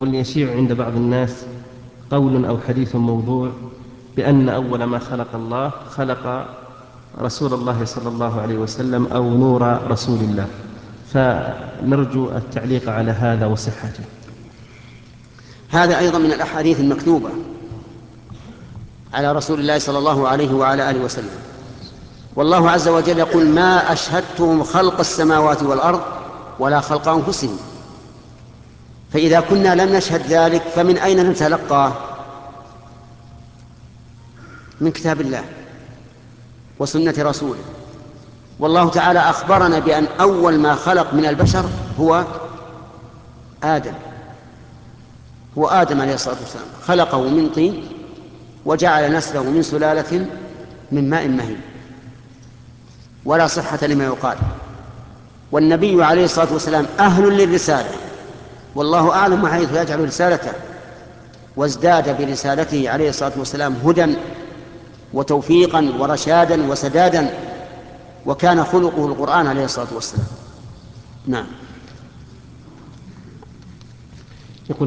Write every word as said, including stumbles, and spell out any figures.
يشيع عند بعض الناس قول أو حديث موضوع بأن أول ما خلق الله خلق رسول الله صلى الله عليه وسلم أو نور رسول الله، فنرجو التعليق على هذا وصحته. هذا أيضا من الأحاديث المكذوبة على رسول الله صلى الله عليه وعلى آله وسلم. والله عز وجل يقول: ما أشهدتهم خلق السماوات والأرض ولا خلق أنفسهم. فإذا كنا لم نشهد ذلك فمن أين نتلقاه؟ من كتاب الله وسنة رسوله. والله تعالى أخبرنا بأن أول ما خلق من البشر هو آدم هو آدم عليه الصلاة والسلام، خلقه من طين وجعل نسله من سلالة من ماء مهين، ولا صحة لما يقال. والنبي عليه الصلاة والسلام أهل للرسالة، والله أعلم حيث يجعل رسالته، وازداد برسالته عليه الصلاة والسلام هدى وتوفيقا ورشادا وسدادا، وكان خلقه القرآن عليه الصلاة والسلام. نعم.